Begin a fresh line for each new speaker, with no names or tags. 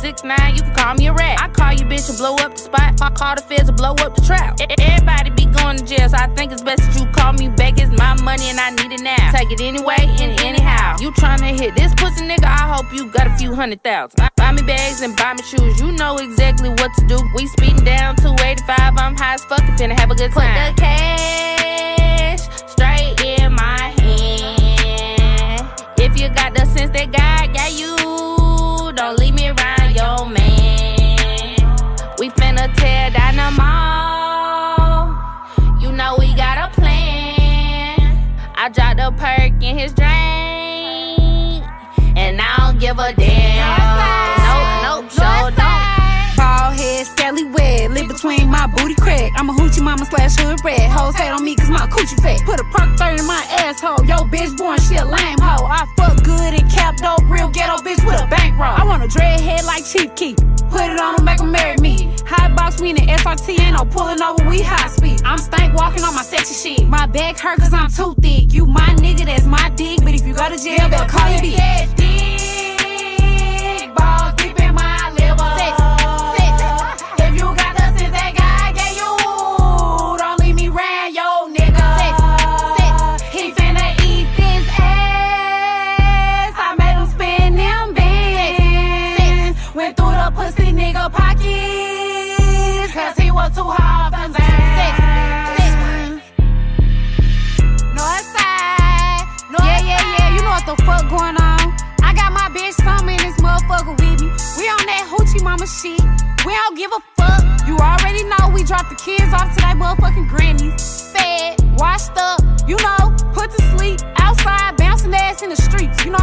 6'9", you can call me a rat. I call you bitch and blow up the spot. I call the feds and blow up the trap. Everybody be going to jail, so I think it's best that you call me back. It's my money and I need it now. Take it anyway and anyhow. You tryna hit this pussy nigga, I hope you got a few 100,000. Buy me bags and buy me shoes, you know exactly what to do. We speeding down 285, I'm high as fuck, finna have a good time. Put the cash straight in my hand. If you got the sense that God got you, don't leave me around your man. We finna tear down the mall. You know we got a plan. I dropped a perk in his drink, and I don't give a damn. Nope, sure don't.
Bald head, scaly wet, lit between my booty crack. I'm a hoochie mama / hood rat. Hoes hate on me cause my coochie fat. Put a perk 30 in my asshole. Yo, bitch born, she a lame hoe. I fuck good and cap dope, real ghetto bitch with a bankroll. I want a dread head like Chief Keef. Put it on them, make them marry me. Hot box, we in the SRT, ain't no pulling over, we high speed. I'm stank walking on my sexy shit. My back hurt cause I'm too thick. You my nigga, that's my dick. But if you go to jail, better call your bitch. Dick, balls deep in my liver. Sex. If you got the sense that God gave you, don't leave me round your nigga. Sex. He finna eat this ass. I made him spend them bands. Went through the pussy nigga pockets, cause he was too hard for that. Northside. Yeah. You know what the fuck going on. I got my bitch something in this motherfucker with me. We on that hoochie mama shit. We don't give a fuck. You already know we dropped the kids off to that motherfucking grannies. Fed, washed up, you know, put to sleep, outside, bouncing ass in the streets. You know